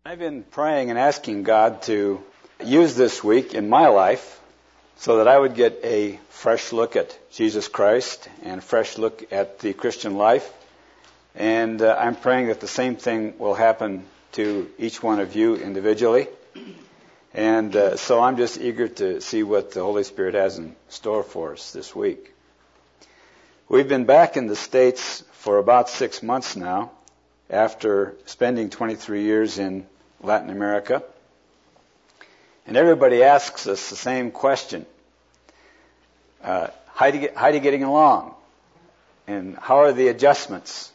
I've been praying and asking God to use this week in my life so that I would get a fresh look at Jesus Christ and a fresh look at the Christian life. And I'm praying that the same thing will happen to each one of you individually. And so I'm just eager to see what the Holy Spirit has in store for us this week. We've been back in the States for about 6 months now, after spending 23 years in Latin America. And everybody asks us the same question. How are you getting along? And how are the adjustments?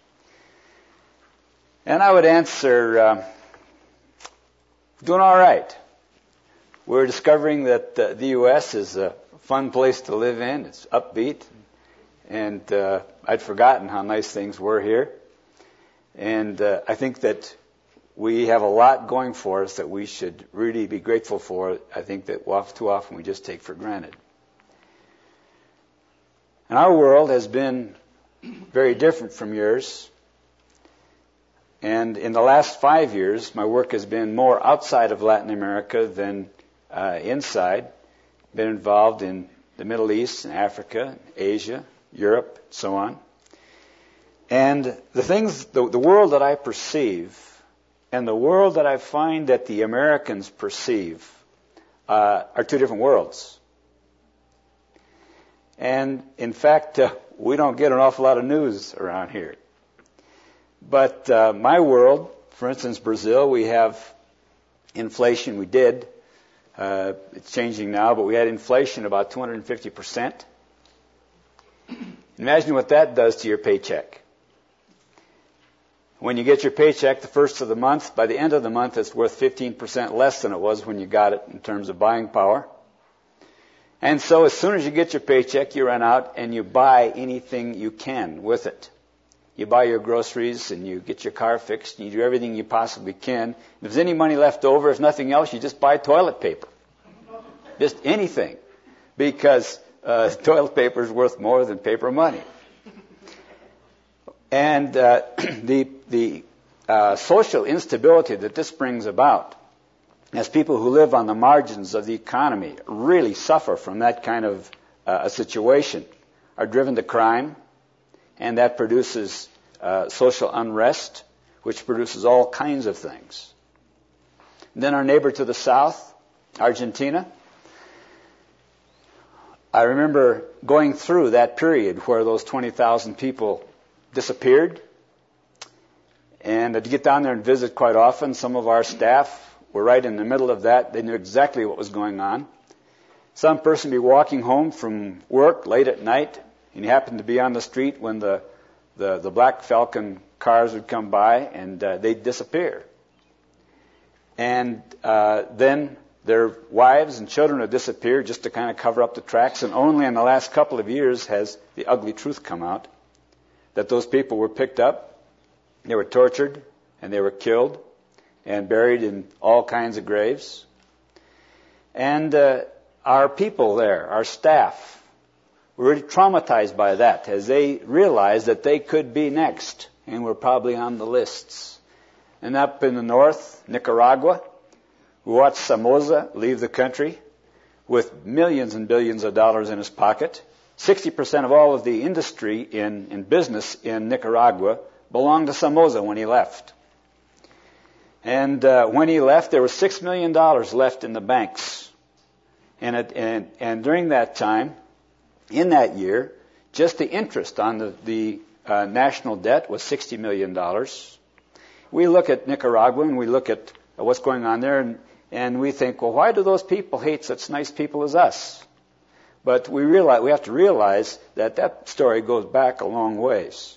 And I would answer, doing all right. We're discovering that the U.S. is a fun place to live in. It's upbeat. And I'd forgotten how nice things were here. And I think that we have a lot going for us that we should really be grateful for. I think that too often we just take for granted. And our world has been very different from yours. And in the last 5 years, my work has been more outside of Latin America than inside. Been involved in the Middle East and Africa, Asia, Europe, and so on. And the world that I perceive and the world that I find that the Americans perceive are two different worlds. And in fact, we don't get an awful lot of news around here. But my world, for instance, Brazil, we have inflation. We did. It's changing now, but we had inflation about 250%. Imagine what that does to your paycheck. When you get your paycheck the first of the month, by the end of the month, it's worth 15% less than it was when you got it in terms of buying power. And so as soon as you get your paycheck, you run out and you buy anything you can with it. You buy your groceries and you get your car fixed and you do everything you possibly can. If there's any money left over, if nothing else, you just buy toilet paper. Just anything. Because toilet paper is worth more than paper money. And the social instability that this brings about, as people who live on the margins of the economy really suffer from that kind of a situation, are driven to crime, and that produces social unrest, which produces all kinds of things. And then our neighbor to the south, Argentina. I remember going through that period where those 20,000 people disappeared. And to get down there and visit quite often, some of our staff were right in the middle of that. They knew exactly what was going on. Some person would be walking home from work late at night, and he happened to be on the street when the Black Falcon cars would come by, and they'd disappear. And then their wives and children would disappear just to kind of cover up the tracks. And only in the last couple of years has the ugly truth come out, that those people were picked up, they were tortured, and they were killed and buried in all kinds of graves. And our people there, our staff, were really traumatized by that as they realized that they could be next and were probably on the lists. And up in the north, Nicaragua, we watched Somoza leave the country with millions and billions of dollars in his pocket. 60% of all of the industry in business in Nicaragua belonged to Somoza when he left. And when he left, there was $6 million left in the banks. And during that time, in that year, just the interest on the national debt was $60 million. We look at Nicaragua and we look at what's going on there, and we think, well, why do those people hate such nice people as us? But we have to realize that story goes back a long ways.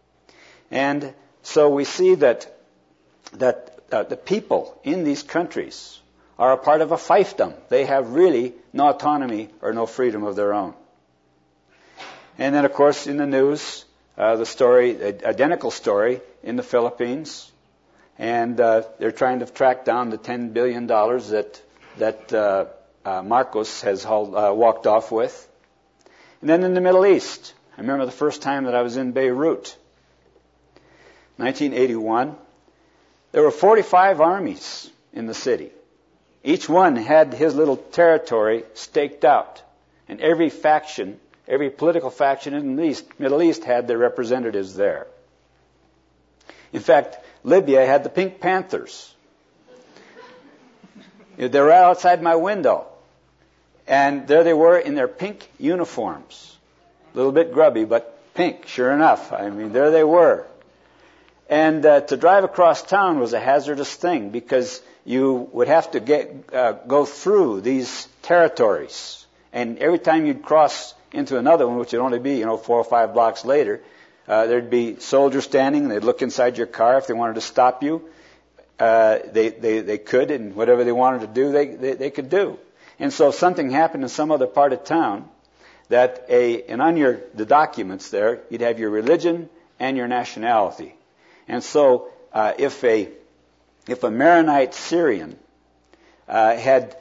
And so we see that the people in these countries are a part of a fiefdom. They have really no autonomy or no freedom of their own. And then, of course, in the news, identical story in the Philippines. And they're trying to track down the $10 billion that Marcos has walked off with. And then in the Middle East, I remember the first time that I was in Beirut, 1981. There were 45 armies in the city. Each one had his little territory staked out. And every faction, every political faction in the Middle East had their representatives there. In fact, Libya had the Pink Panthers. They were right outside my window. And there they were in their pink uniforms. A little bit grubby, but pink, sure enough. I mean, there they were. And to drive across town was a hazardous thing because you would have to go through these territories. And every time you'd cross into another one, which would only be, 4 or 5 blocks later, there'd be soldiers standing, and they'd look inside your car if they wanted to stop you. They could, and whatever they wanted to do, they could do. And so if something happened in some other part of town, and on the documents there, you'd have your religion and your nationality. And so if a Maronite Syrian had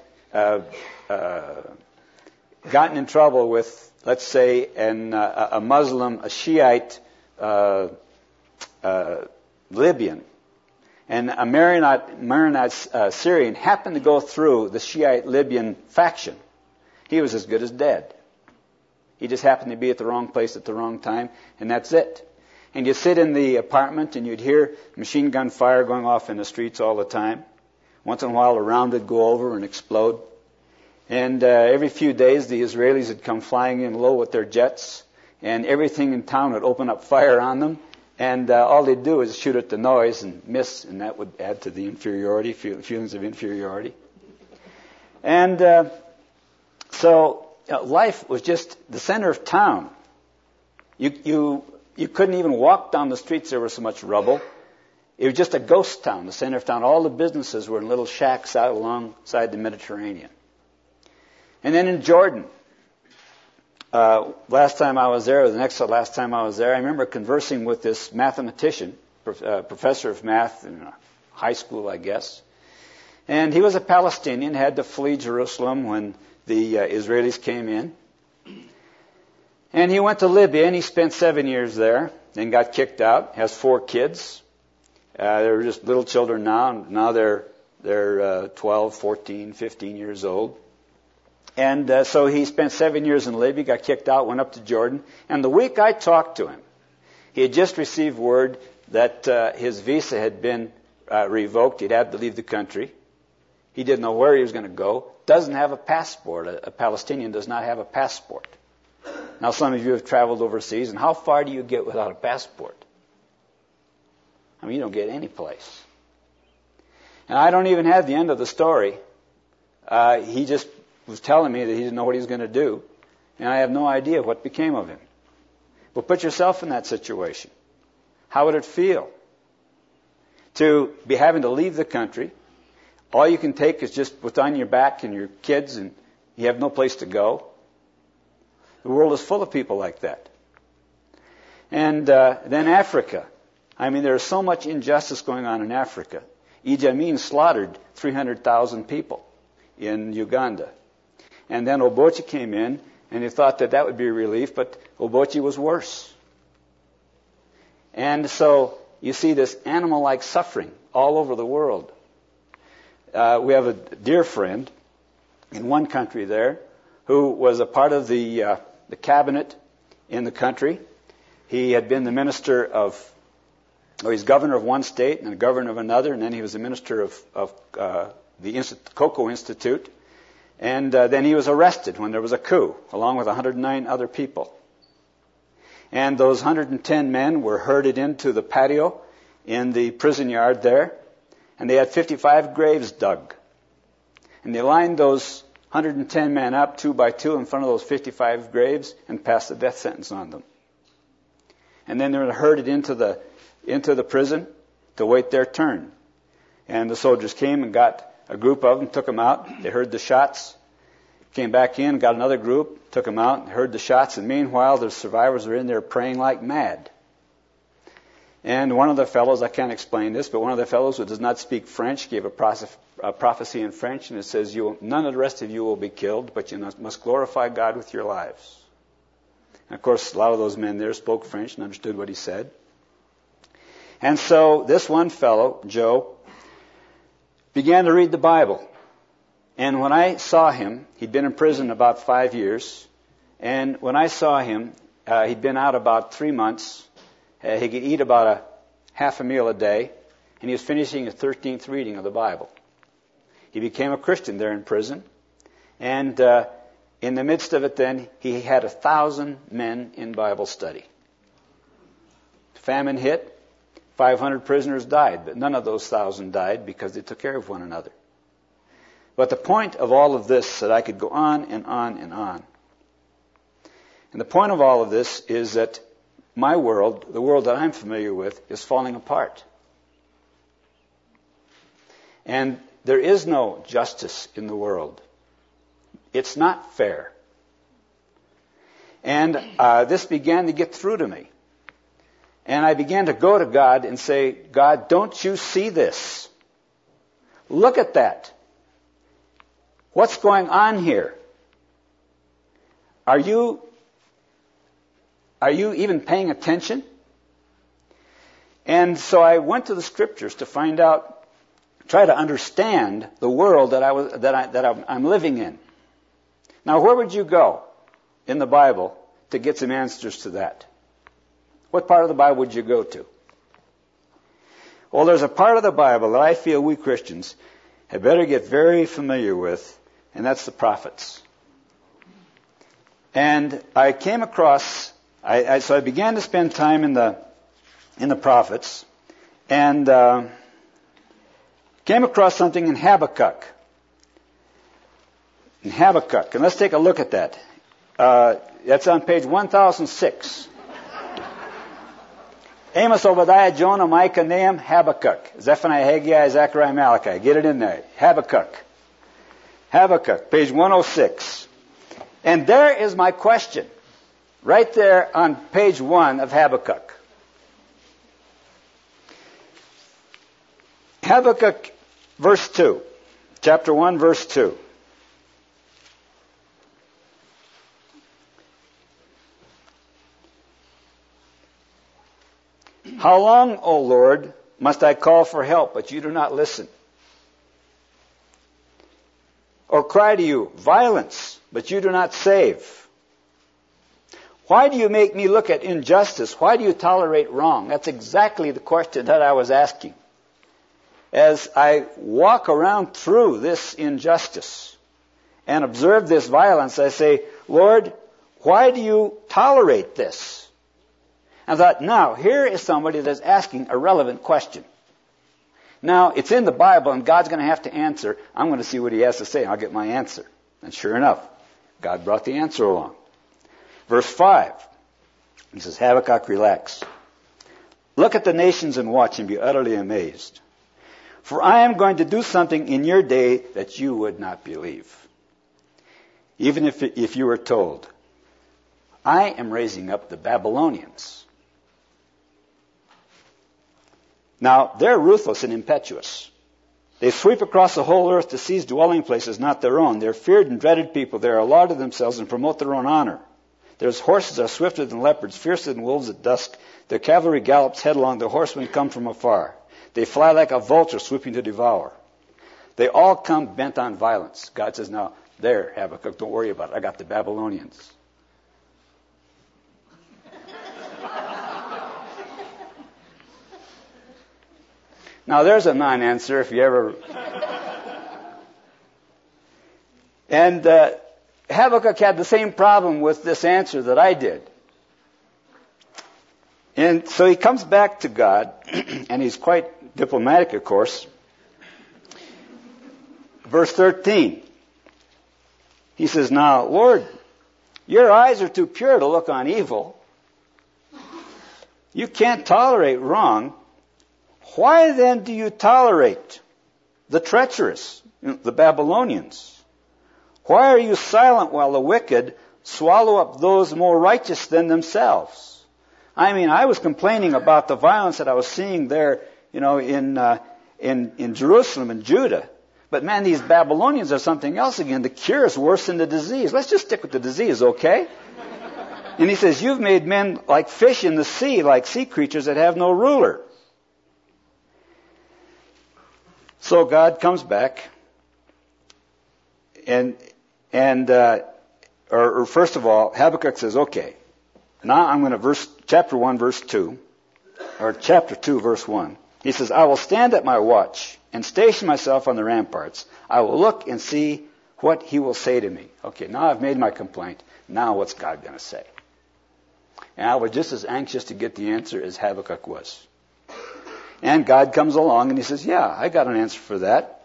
gotten in trouble with, let's say, a Muslim, a Shiite Libyan, and a Maronite Syrian happened to go through the Shiite Libyan faction, he was as good as dead. He just happened to be at the wrong place at the wrong time, and that's it. And you'd sit in the apartment and you'd hear machine gun fire going off in the streets all the time. Once in a while a round would go over and explode. And every few days the Israelis would come flying in low with their jets, and everything in town would open up fire on them. And all they'd do is shoot at the noise and miss, and that would add to the inferiority, feelings of inferiority. And so life was just the center of town. You couldn't even walk down the streets, there was so much rubble. It was just a ghost town, the center of town. All the businesses were in little shacks out alongside the Mediterranean. And then in Jordan, last time I was there, or the next to last time I was there, I remember conversing with this mathematician, professor of math in high school, I guess. And he was a Palestinian, had to flee Jerusalem when the Israelis came in. And he went to Libya, and he spent 7 years there, then got kicked out, has 4 kids. They're just little children now, and now they're 12, 14, 15 years old. And so he spent 7 years in Libya, got kicked out, went up to Jordan. And the week I talked to him, he had just received word that his visa had been revoked. He'd had to leave the country. He didn't know where he was going to go. Doesn't have a passport. A Palestinian does not have a passport. Now, some of you have traveled overseas, and how far do you get without a passport? I mean, you don't get any place. And I don't even have the end of the story. He just was telling me that he didn't know what he was going to do, and I have no idea what became of him. But put yourself in that situation. How would it feel to be having to leave the country? All you can take is just what's on your back and your kids, and you have no place to go. The world is full of people like that. And then Africa. I mean, there's so much injustice going on in Africa. Idi Amin slaughtered 300,000 people in Uganda. And then Obote came in, and he thought that would be a relief, but Obote was worse. And so you see this animal-like suffering all over the world. We have a dear friend in one country there who was a part of the cabinet in the country. He had been the minister he's governor of one state and the governor of another, and then he was the minister of the Cocoa Institute. And then he was arrested when there was a coup, along with 109 other people. And those 110 men were herded into the patio in the prison yard there, and they had 55 graves dug. And they lined those 110 men up 2 by 2 in front of those 55 graves and passed the death sentence on them. And then they were herded into the prison to wait their turn. And the soldiers came and got a group of them, took them out. They heard the shots, came back in, got another group, took them out, heard the shots. And meanwhile, the survivors were in there praying like mad. And one of the fellows, I can't explain this, but one of the fellows who does not speak French gave a prophecy in French, and it says, none of the rest of you will be killed, but you must glorify God with your lives. And of course, a lot of those men there spoke French and understood what he said. And so this one fellow, Joe, began to read the Bible. And when I saw him, he'd been in prison about 5 years. And when I saw him, he'd been out about 3 months. He could eat about a half a meal a day. And he was finishing his 13th reading of the Bible. He became a Christian there in prison. And in the midst of it then, he had 1,000 men in Bible study. Famine hit. 500 prisoners died, but none of those 1,000 died because they took care of one another. But the point of all of this, that I could go on and on and on. And the point of all of this is that my world, the world that I'm familiar with, is falling apart. And there is no justice in the world. It's not fair. And this began to get through to me. And I began to go to God and say, God, don't you see this? Look at that. What's going on here? Are you even paying attention? And so I went to the Scriptures to find out, try to understand the world that I'm living in. Now, where would you go in the Bible to get some answers to that? What part of the Bible would you go to? Well, there's a part of the Bible that I feel we Christians had better get very familiar with, and that's the prophets. And I came across, so I began to spend time in the prophets, and came across something in Habakkuk. And let's take a look at that. That's on page 1006. Amos, Obadiah, Jonah, Micah, Nahum, Habakkuk. Zephaniah, Haggai, Zechariah, Malachi. Get it in there. Habakkuk, page 106. And there is my question, right there on page 1 of Habakkuk. Habakkuk, verse 2. Chapter 1, verse 2. How long, O Lord, must I call for help, but you do not listen? Or cry to you, violence, but you do not save? Why do you make me look at injustice? Why do you tolerate wrong? That's exactly the question that I was asking. As I walk around through this injustice and observe this violence, I say, Lord, why do you tolerate this? I thought, now, here is somebody that's asking a relevant question. Now, it's in the Bible, and God's going to have to answer. I'm going to see what he has to say, and I'll get my answer. And sure enough, God brought the answer along. Verse 5, he says, Habakkuk, relax. Look at the nations and watch and be utterly amazed. For I am going to do something in your day that you would not believe. Even if you were told, I am raising up the Babylonians. Now, they're ruthless and impetuous. They sweep across the whole earth to seize dwelling places not their own. They're feared and dreaded people. They are a law to themselves and promote their own honor. Their horses are swifter than leopards, fiercer than wolves at dusk. Their cavalry gallops headlong. Their horsemen come from afar. They fly like a vulture swooping to devour. They all come bent on violence. God says, now, there, Habakkuk, don't worry about it. I got the Babylonians. Now, there's a non-answer if you ever... And Habakkuk had the same problem with this answer that I did. And so he comes back to God, and he's quite diplomatic, of course. Verse 13. He says, now, Lord, your eyes are too pure to look on evil. You can't tolerate wrong. Why then do you tolerate the treacherous, the Babylonians? Why are you silent while the wicked swallow up those more righteous than themselves? I mean, I was complaining about the violence that I was seeing there, in Jerusalem and Judah. But man, these Babylonians are something else again. The cure is worse than the disease. Let's just stick with the disease, okay? And he says, you've made men like fish in the sea, like sea creatures that have no ruler. So God comes back, or first of all, Habakkuk says, okay, now I'm going to chapter 1, verse 2, or chapter 2, verse 1. He says, I will stand at my watch and station myself on the ramparts. I will look and see what he will say to me. Okay, now I've made my complaint. Now what's God going to say? And I was just as anxious to get the answer as Habakkuk was. And God comes along and he says, yeah, I got an answer for that.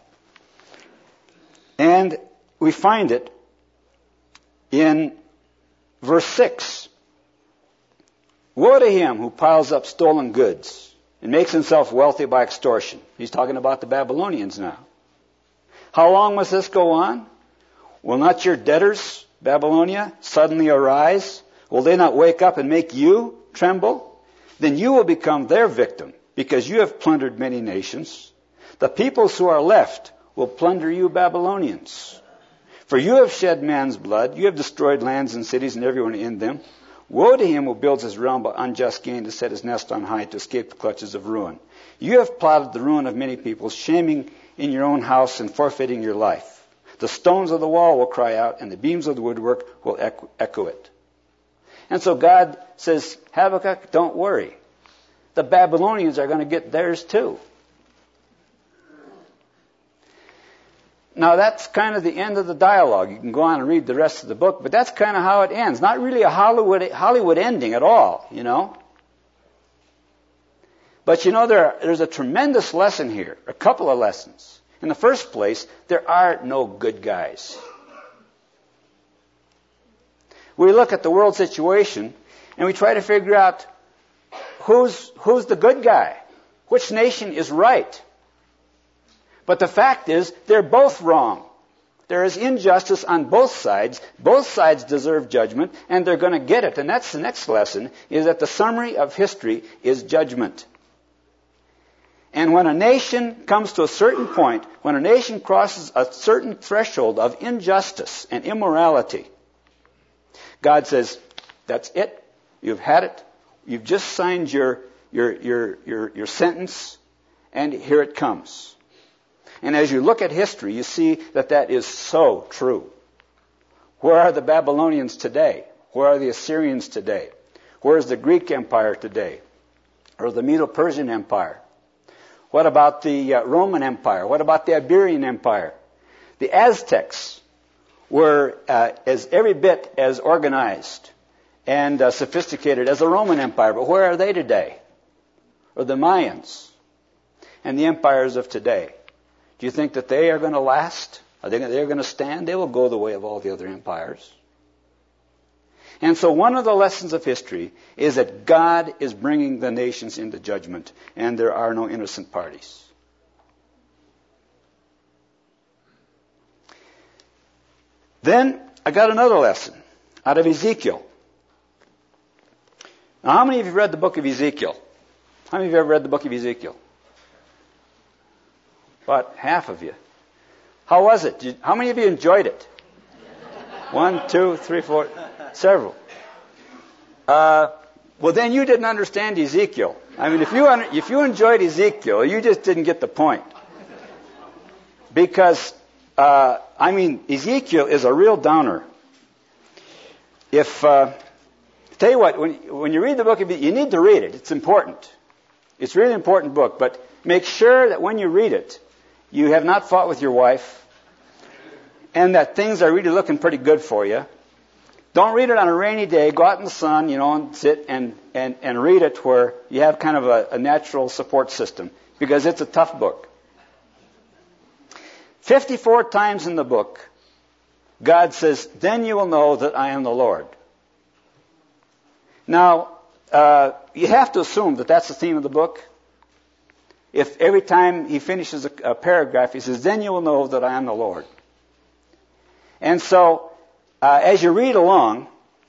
And we find it in verse 6. Woe to him who piles up stolen goods and makes himself wealthy by extortion. He's talking about the Babylonians now. How long must this go on? Will not your debtors, Babylonia, suddenly arise? Will they not wake up and make you tremble? Then you will become their victim, because you have plundered many nations. The peoples who are left will plunder you, Babylonians. For you have shed man's blood, you have destroyed lands and cities and everyone in them. Woe to him who builds his realm by unjust gain to set his nest on high to escape the clutches of ruin. You have plotted the ruin of many peoples, shaming in your own house and forfeiting your life. The stones of the wall will cry out, and the beams of the woodwork will echo it. And so God says, Habakkuk, don't worry. The Babylonians are going to get theirs too. Now that's kind of the end of the dialogue. You can go on and read the rest of the book, but that's kind of how it ends. Not really a Hollywood ending at all, you know. But you know, there's a tremendous lesson here, a couple of lessons. In the first place, there are no good guys. We look at the world situation and we try to figure out who's the good guy, which nation is right. But the fact is, they're both wrong. There is injustice on both sides. Both sides deserve judgment, and they're going to get it. And that's the next lesson, is that the summary of history is judgment. And when a nation comes to a certain point, when a nation crosses a certain threshold of injustice and immorality, God says, that's it. You've had it. You've just signed your sentence, and here it comes. And as you look at history, you see that that is so true. Where are the Babylonians today? Where are the Assyrians today? Where is the Greek Empire today? Or the Medo-Persian Empire? What about the Roman Empire? What about the Iberian Empire? The Aztecs were as every bit as organized and sophisticated as the Roman Empire, but where are they today? Or the Mayans and the empires of today? Do you think that they are going to last? Are they going to stand? They will go the way of all the other empires. And so one of the lessons of history is that God is bringing the nations into judgment, and there are no innocent parties. Then I got another lesson out of Ezekiel. Now, how many of you have read the book of Ezekiel? How many of you have ever read the book of Ezekiel? About half of you. How was it? How many of you enjoyed it? 1, 2, 3, 4, several. Well, then you didn't understand Ezekiel. I mean, if you enjoyed Ezekiel, you just didn't get the point. Because, Ezekiel is a real downer. Tell you what, when you read the book of Ezekiel, you need to read it. It's important. It's a really important book, but make sure that when you read it, you have not fought with your wife, and that things are really looking pretty good for you. Don't read it on a rainy day. Go out in the sun, and sit and read it where you have kind of a natural support system, because it's a tough book. 54 times in the book, God says, then you will know that I am the Lord. Now, you have to assume that that's the theme of the book. If every time he finishes a paragraph, he says, then you will know that I am the Lord. And so, as you read along,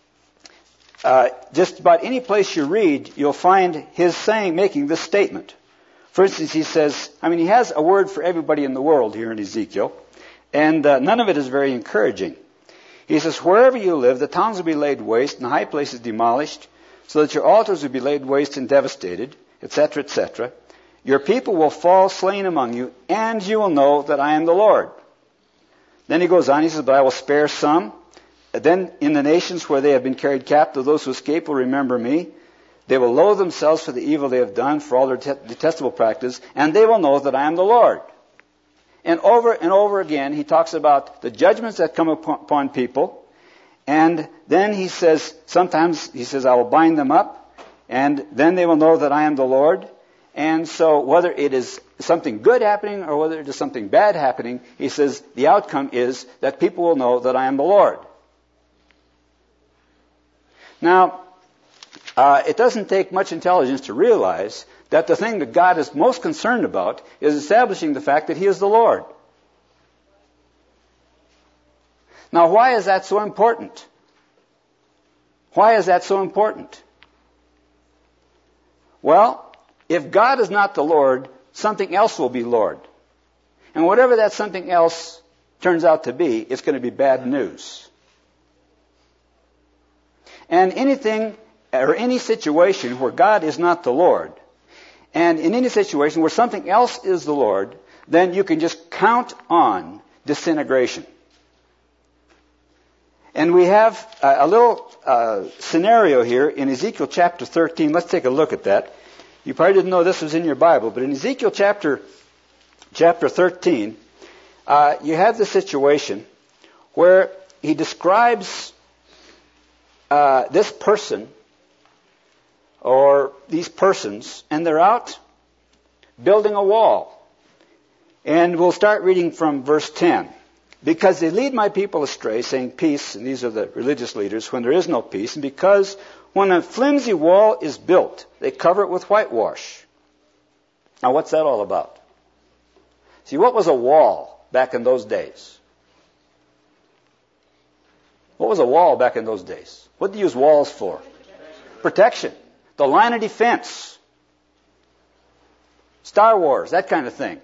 just about any place you read, you'll find his making this statement. For instance, he says, he has a word for everybody in the world here in Ezekiel, and none of it is very encouraging. He says, wherever you live, the towns will be laid waste and the high places demolished, so that your altars will be laid waste and devastated, etc., etc. Your people will fall slain among you, and you will know that I am the Lord. Then he goes on, he says, but I will spare some. Then in the nations where they have been carried captive, those who escape will remember me. They will loathe themselves for the evil they have done, for all their detestable practice, and they will know that I am the Lord. And over again, he talks about the judgments that come upon people. And then he says, sometimes he says, I will bind them up, and then they will know that I am the Lord. And so whether it is something good happening or whether it is something bad happening, he says the outcome is that people will know that I am the Lord. Now, it doesn't take much intelligence to realize that the thing that God is most concerned about is establishing the fact that He is the Lord. Now, why is that so important? Why is that so important? Well, if God is not the Lord, something else will be Lord. And whatever that something else turns out to be, it's going to be bad news. And anything or any situation where God is not the Lord, and in any situation where something else is the Lord, then you can just count on disintegration. And we have a little scenario here in Ezekiel chapter 13. Let's take a look at that. You probably didn't know this was in your Bible, but in Ezekiel chapter 13, you have the situation where he describes this person or these persons, and they're out building a wall. And we'll start reading from verse 10. Because they lead my people astray, saying peace, and these are the religious leaders, when there is no peace, and because when a flimsy wall is built, they cover it with whitewash. Now, what's that all about? See, what was a wall back in those days? What was a wall back in those days? What did you use walls for? Protection. The line of defense. Star Wars, that kind of thing.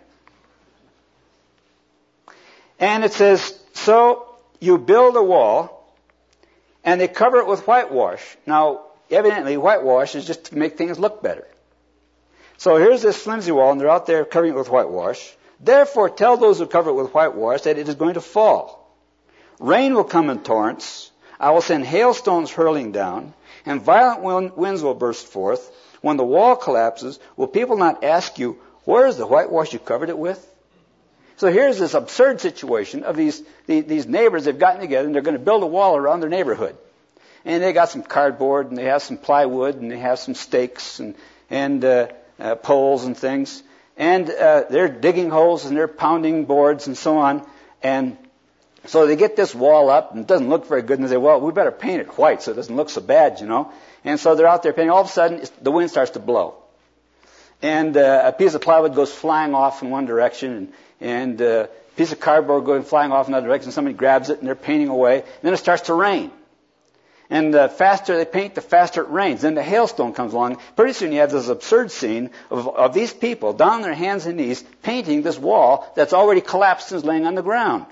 And it says, so you build a wall, and they cover it with whitewash. Now, evidently, whitewash is just to make things look better. So here's this flimsy wall, and they're out there covering it with whitewash. Therefore, tell those who cover it with whitewash that it is going to fall. Rain will come in torrents. I will send hailstones hurling down, and violent winds will burst forth. When the wall collapses, will people not ask you, where is the whitewash you covered it with? So here's this absurd situation of these neighbors. They've gotten together and they're going to build a wall around their neighborhood. And they got some cardboard and they have some plywood and they have some stakes and poles and things. And they're digging holes and they're pounding boards and so on. And so they get this wall up and it doesn't look very good. And they say, well, we better paint it white so it doesn't look so bad, you know. And so they're out there painting. All of a sudden, the wind starts to blow. And a piece of plywood goes flying off in one direction, and a piece of cardboard going flying off in another direction. Somebody grabs it, and they're painting away. And then it starts to rain. And the faster they paint, the faster it rains. Then the hailstone comes along. Pretty soon you have this absurd scene of these people down on their hands and knees painting this wall that's already collapsed and is laying on the ground.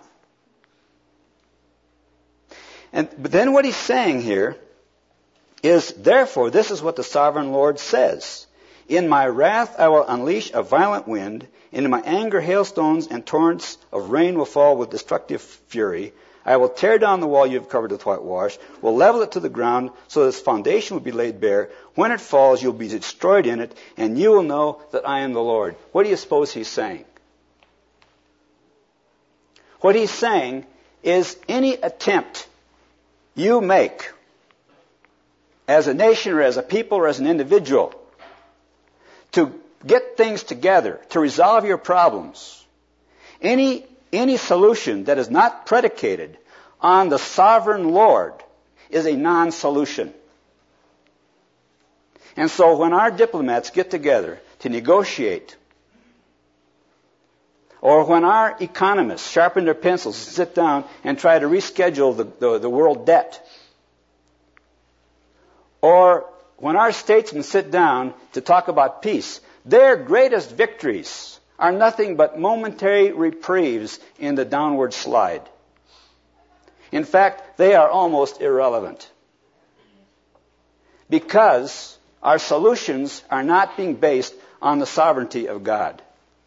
But then what he's saying here is, therefore, this is what the sovereign Lord says. In my wrath I will unleash a violent wind, and in my anger hailstones and torrents of rain will fall with destructive fury. I will tear down the wall you have covered with whitewash, will level it to the ground, so that its foundation will be laid bare. When it falls, you'll be destroyed in it, and you will know that I am the Lord. What do you suppose he's saying? What he's saying is any attempt you make as a nation or as a people or as an individual to get things together, to resolve your problems, any solution that is not predicated on the sovereign Lord is a non-solution. And so when our diplomats get together to negotiate, or when our economists sharpen their pencils and sit down and try to reschedule the world debt, or when our statesmen sit down to talk about peace, their greatest victories are nothing but momentary reprieves in the downward slide. In fact, they are almost irrelevant. Because our solutions are not being based on the sovereignty of God.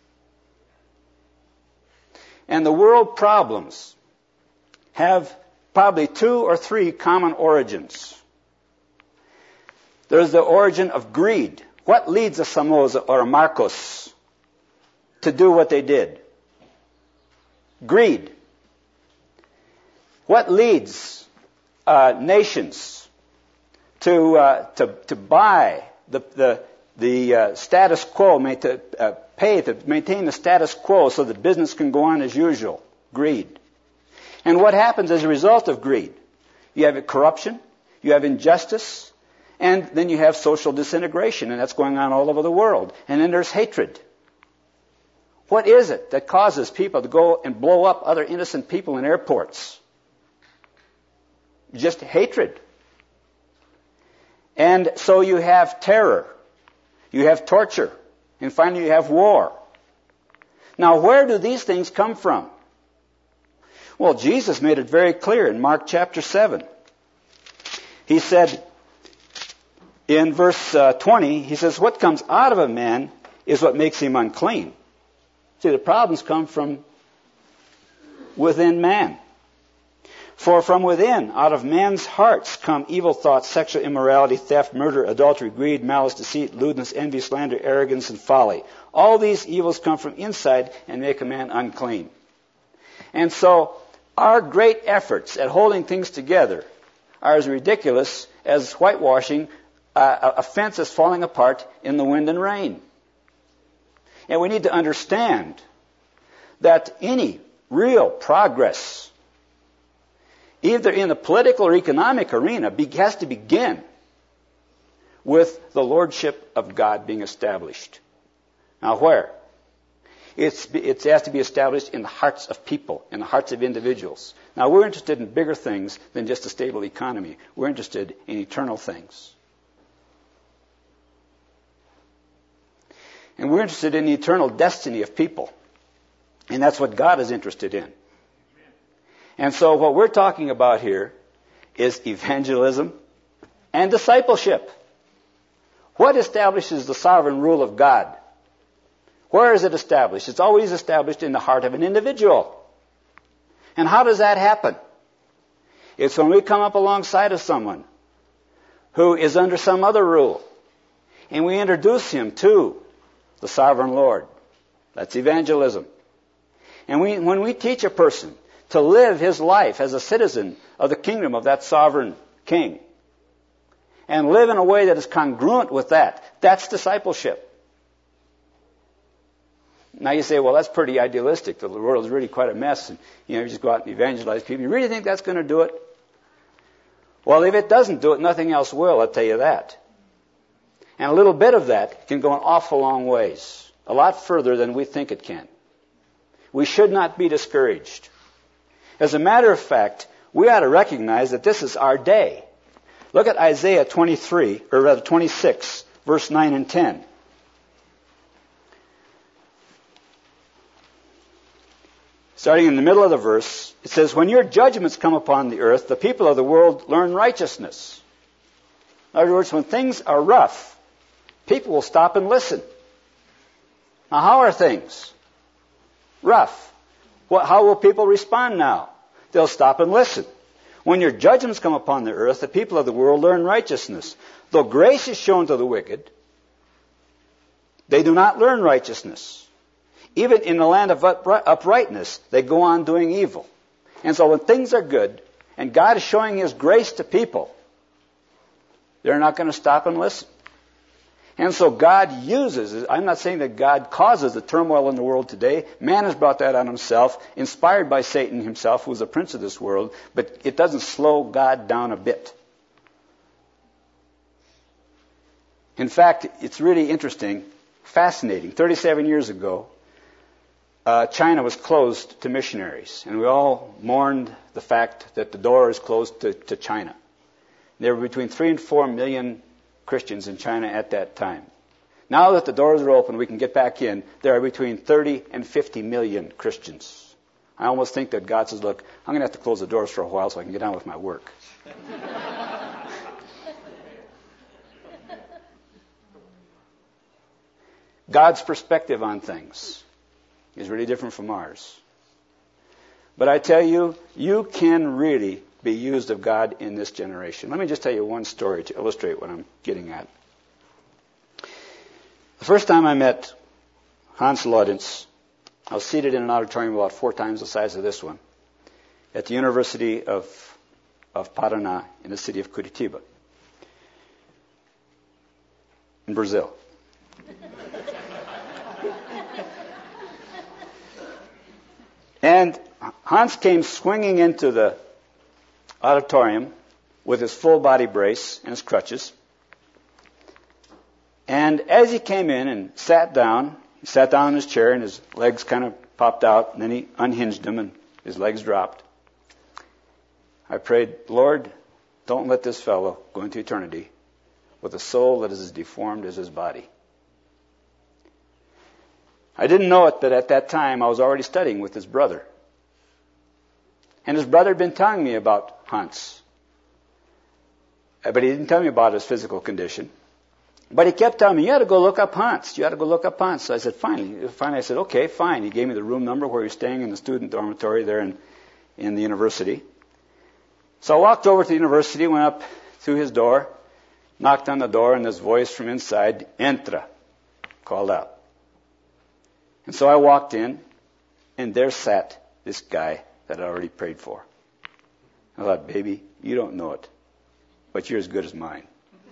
And the world problems have probably 2 or 3 common origins. There's the origin of greed. What leads a Somoza or a Marcos to do what they did? Greed. What leads nations to buy the status quo, pay to maintain the status quo so that business can go on as usual? Greed. And what happens as a result of greed? You have corruption, you have injustice, and then you have social disintegration, and that's going on all over the world. And then there's hatred. What is it that causes people to go and blow up other innocent people in airports? Just hatred. And so you have terror, you have torture, and finally you have war. Now, where do these things come from? Well, Jesus made it very clear in Mark chapter 7. He said, in verse 20, he says, what comes out of a man is what makes him unclean. See, the problems come from within man. For from within, out of man's hearts, come evil thoughts, sexual immorality, theft, murder, adultery, greed, malice, deceit, lewdness, envy, slander, arrogance, and folly. All these evils come from inside and make a man unclean. And so, our great efforts at holding things together are as ridiculous as whitewashing a fence that's falling apart in the wind and rain. And we need to understand that any real progress, either in the political or economic arena, has to begin with the lordship of God being established. Now, where? It has to be established in the hearts of people, in the hearts of individuals. Now, we're interested in bigger things than just a stable economy. We're interested in eternal things. And we're interested in the eternal destiny of people. And that's what God is interested in. And so what we're talking about here is evangelism and discipleship. What establishes the sovereign rule of God? Where is it established? It's always established in the heart of an individual. And how does that happen? It's when we come up alongside of someone who is under some other rule, and we introduce him to the sovereign Lord. That's evangelism. And when we teach a person to live his life as a citizen of the kingdom of that sovereign king, and live in a way that is congruent with that, that's discipleship. Now you say, well, that's pretty idealistic. The world is really quite a mess, and you just go out and evangelize people. You really think that's going to do it? Well, if it doesn't do it, nothing else will, I'll tell you that. And a little bit of that can go an awful long ways, a lot further than we think it can. We should not be discouraged. As a matter of fact, we ought to recognize that this is our day. Look at Isaiah 26, verse 9 and 10. Starting in the middle of the verse, it says, when your judgments come upon the earth, the people of the world learn righteousness. In other words, when things are rough, people will stop and listen. Now, how are things? Rough. How will people respond now? They'll stop and listen. When your judgments come upon the earth, the people of the world learn righteousness. Though grace is shown to the wicked, they do not learn righteousness. Even in the land of uprightness, they go on doing evil. And so when things are good, and God is showing His grace to people, they're not going to stop and listen. And so God uses, I'm not saying that God causes the turmoil in the world today. Man has brought that on himself, inspired by Satan himself, who is the prince of this world, but it doesn't slow God down a bit. In fact, it's really interesting, fascinating. 37 years ago, China was closed to missionaries, and we all mourned the fact that the door is closed to China. There were between 3 and 4 million Christians in China at that time. Now that the doors are open, we can get back in. There are between 30 and 50 million Christians. I almost think that God says, look, I'm going to have to close the doors for a while so I can get on with my work. God's perspective on things is really different from ours. But I tell you, you can really be used of God in this generation. Let me just tell you one story to illustrate what I'm getting at. The first time I met Hans Lodens, I was seated in an auditorium about 4 times the size of this one at the University of Paraná in the city of Curitiba in Brazil. And Hans came swinging into the auditorium with his full body brace and his crutches. And as he came in and sat down in his chair and his legs kind of popped out, and then he unhinged them and his legs dropped. I prayed, Lord, don't let this fellow go into eternity with a soul that is as deformed as his body. I didn't know it, but at that time I was already studying with his brother. And his brother had been telling me about Hans. But he didn't tell me about his physical condition. But he kept telling me, you ought to go look up Hans. You ought to go look up Hans. So I said, fine. Finally I said, okay, fine. He gave me the room number where he was staying in the student dormitory there in the university. So I walked over to the university, went up through his door, knocked on the door, and this voice from inside, Entra, called out. And so I walked in, and there sat this guy that I already prayed for. I thought, baby, you don't know it, but you're as good as mine.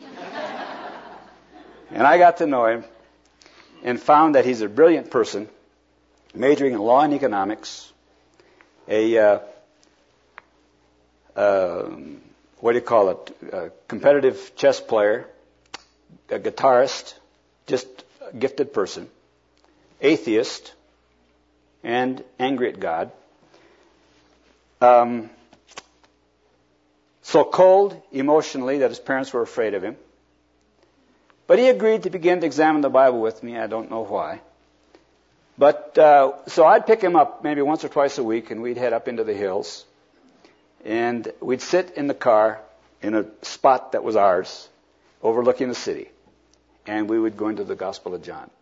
And I got to know him and found that he's a brilliant person, majoring in law and economics, a competitive chess player, a guitarist, just a gifted person, atheist, and angry at God. So cold emotionally that his parents were afraid of him. But he agreed to begin to examine the Bible with me. I don't know why. But so I'd pick him up maybe once or twice a week, and we'd head up into the hills. And we'd sit in the car in a spot that was ours, overlooking the city. And we would go into the Gospel of John.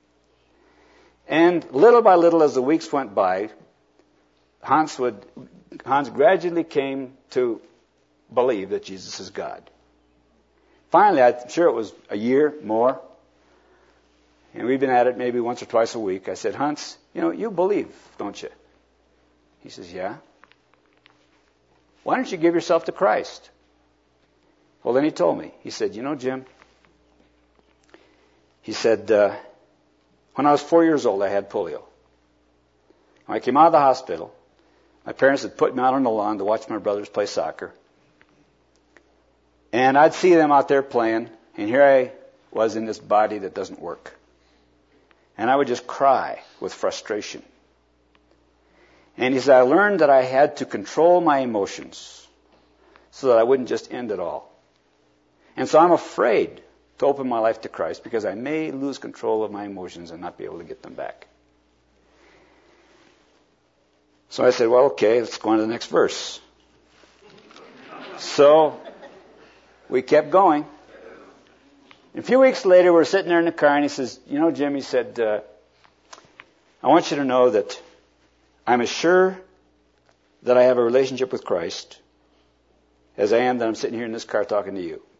And little by little, as the weeks went by, Hans gradually came to believe that Jesus is God. Finally, I'm sure it was a year more, and we've been at it maybe once or twice a week. I said, Hans, you believe, don't you? He says, yeah. Why don't you give yourself to Christ? Well, then he told me. He said, Jim, he said, when I was 4 years old, I had polio. When I came out of the hospital, my parents had put me out on the lawn to watch my brothers play soccer. And I'd see them out there playing, and here I was in this body that doesn't work. And I would just cry with frustration. And he said, I learned that I had to control my emotions so that I wouldn't just end it all. And so I'm afraid to open my life to Christ because I may lose control of my emotions and not be able to get them back. So I said, well, okay, let's go on to the next verse. So we kept going. And a few weeks later, we're sitting there in the car, and he says, Jim, he said, I want you to know that I'm as sure that I have a relationship with Christ as I am that I'm sitting here in this car talking to you.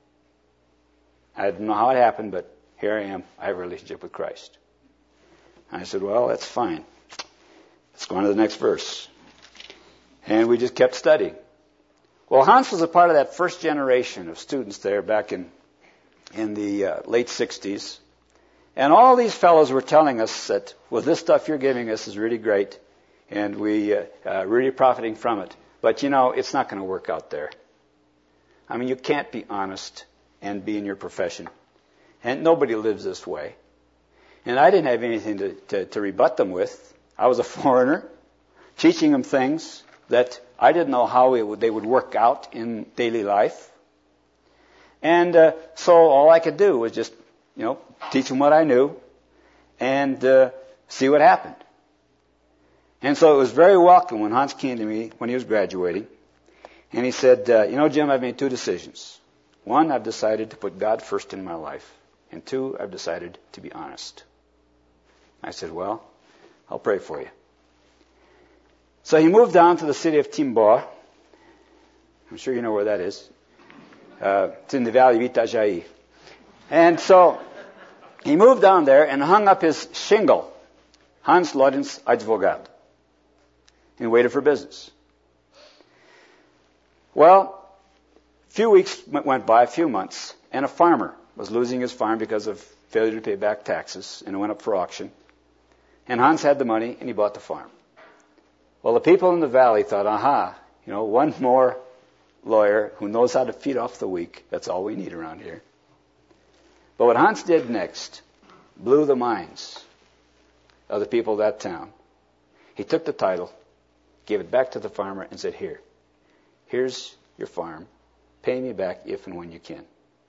I don't know how it happened, but here I am. I have a relationship with Christ. And I said, well, that's fine. Let's go on to the next verse. And we just kept studying. Well, Hans was a part of that first generation of students there back in the late 60s. And all these fellows were telling us that, well, this stuff you're giving us is really great, and we really profiting from it. But, it's not going to work out there. I mean, you can't be honest and be in your profession. And nobody lives this way. And I didn't have anything to rebut them with. I was a foreigner, teaching them things that I didn't know how they would work out in daily life. And so all I could do was just, teach them what I knew and see what happened. And so it was very welcome when Hans came to me when he was graduating. And he said, Jim, I've made 2 decisions. One, I've decided to put God first in my life And 2, I've decided to be honest. I said, well, I'll pray for you. So he moved down to the city of Timboa. I'm sure you know where that is. It's in the valley of Itajaí. And so he moved down there and hung up his shingle, Hans Lorenz Advogado, and waited for business. Well, a few weeks went by, a few months, and a farmer was losing his farm because of failure to pay back taxes, and it went up for auction. And Hans had the money, and he bought the farm. Well, the people in the valley thought, one more lawyer who knows how to feed off the weak. That's all we need around here. But what Hans did next blew the minds of the people of that town. He took the title, gave it back to the farmer, and said, here's your farm. Pay me back if and when you can.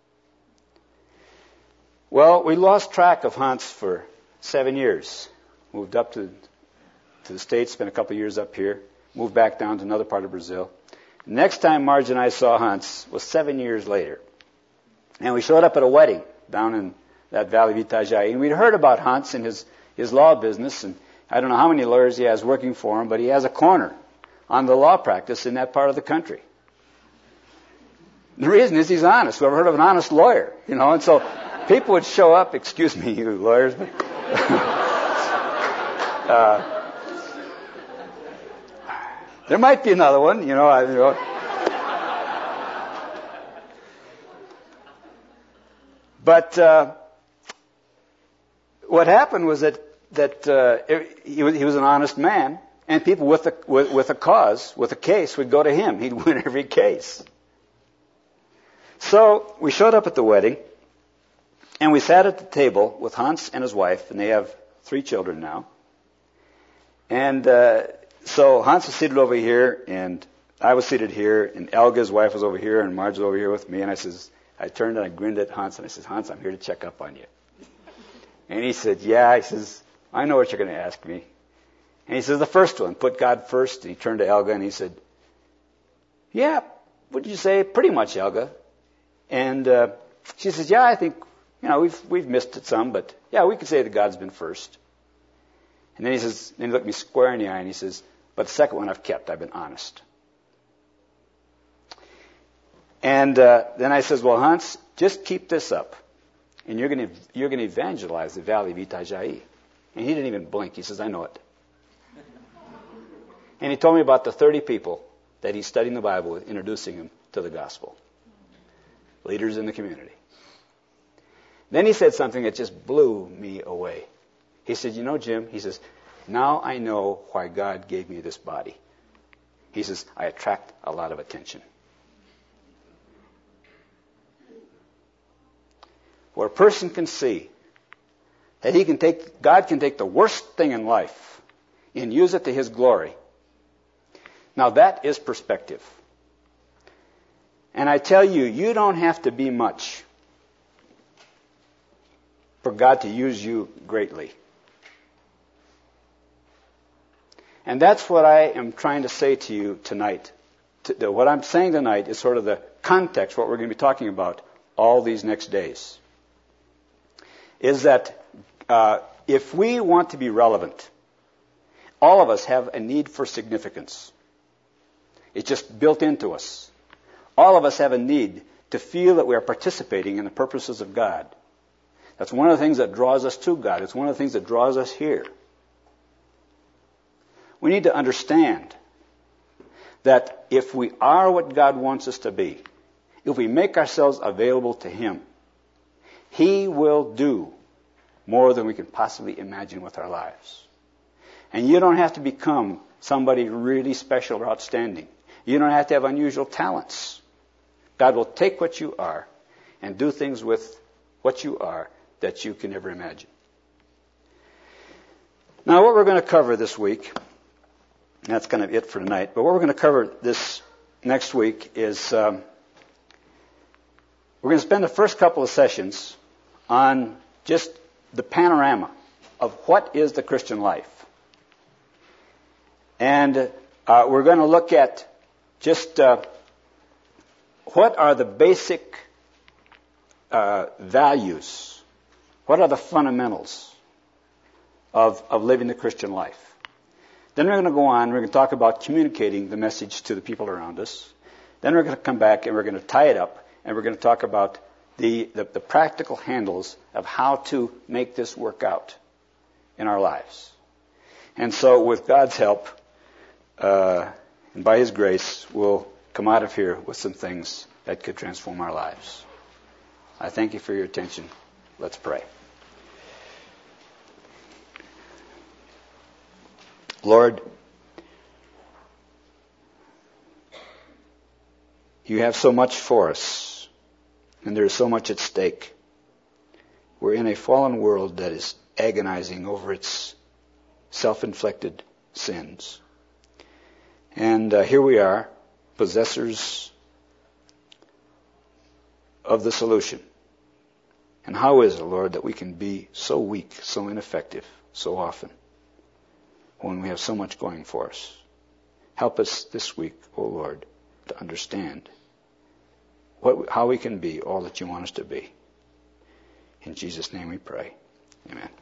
Well, we lost track of Hans for 7 years. Moved up to the States, spent a couple of years up here, moved back down to another part of Brazil. Next time Marge and I saw Hans was 7 years later. And we showed up at a wedding down in that valley of Itajaí. And we'd heard about Hans and his law business. And I don't know how many lawyers he has working for him, but he has a corner on the law practice in that part of the country. The reason is he's honest. Who ever heard of an honest lawyer? And so people would show up, excuse me, you lawyers, but there might be another one, But what happened was that he was an honest man, and people with a cause, with a case, would go to him. He'd win every case. So we showed up at the wedding, and we sat at the table with Hans and his wife, and they have 3 children now. And so Hans was seated over here, and I was seated here, and Elga, his wife, was over here, and Marge was over here with me. And I turned and I grinned at Hans, and I said, Hans, I'm here to check up on you. And he said, yeah. He says, I know what you're going to ask me. And he says, the first one, put God first. And he turned to Elga, and he said, yeah, what did you say? Pretty much, Elga. And she says, yeah, I think, we've missed it some, but yeah, we could say that God's been first. And then he looked me square in the eye, and he says, but the second one I've kept. I've been honest. And then I says, well, Hans, just keep this up, and you're going to evangelize the valley of Itajaí. And he didn't even blink. He says, I know it. And he told me about the 30 people that he's studying the Bible with, introducing them to the gospel. Leaders in the community. Then he said something that just blew me away. He said, Jim, he says, now I know why God gave me this body. He says, I attract a lot of attention. Where a person can see that God can take the worst thing in life and use it to His glory. Now that is perspective. And I tell you, you don't have to be much for God to use you greatly. And that's what I am trying to say to you tonight. What I'm saying tonight is sort of the context, what we're going to be talking about all these next days. Is that if we want to be relevant, all of us have a need for significance. It's just built into us. All of us have a need to feel that we are participating in the purposes of God. That's one of the things that draws us to God. It's one of the things that draws us here. We need to understand that if we are what God wants us to be, if we make ourselves available to Him, He will do more than we can possibly imagine with our lives. And you don't have to become somebody really special or outstanding. You don't have to have unusual talents. God will take what you are and do things with what you are that you can never imagine. Now, what we're going to cover this week, and that's kind of it for tonight, but what we're going to cover this next week is we're going to spend the first couple of sessions on just the panorama of what is the Christian life. And we're going to look at just what are the basic values What are the fundamentals of living the Christian life? Then we're going to go on, we're going to talk about communicating the message to the people around us. Then we're going to come back and we're going to tie it up, and we're going to talk about the practical handles of how to make this work out in our lives. And so with God's help, and by His grace, we'll come out of here with some things that could transform our lives. I thank you for your attention. Let's pray. Lord, you have so much for us, and there is so much at stake. We're in a fallen world that is agonizing over its self-inflicted sins. And here we are, possessors of the solution. And how is it, Lord, that we can be so weak, so ineffective, so often, when we have so much going for us? Help us this week, O Lord, to understand how we can be all that you want us to be. In Jesus' name we pray. Amen.